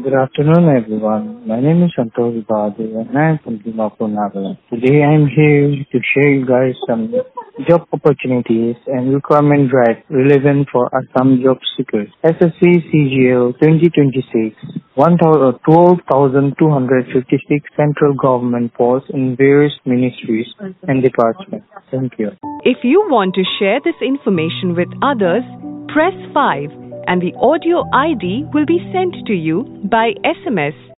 Good afternoon, everyone. My name is Santosh Bahadur and I am from Dimapur, Nagaland. Today I am here to share you guys some job opportunities and requirement drive relevant for Assam job seekers. SSC CGL 2026, 12,256 central government posts in various ministries and departments. Thank you. If you want to share this information with others, press 5 and the audio ID will be sent to you by SMS.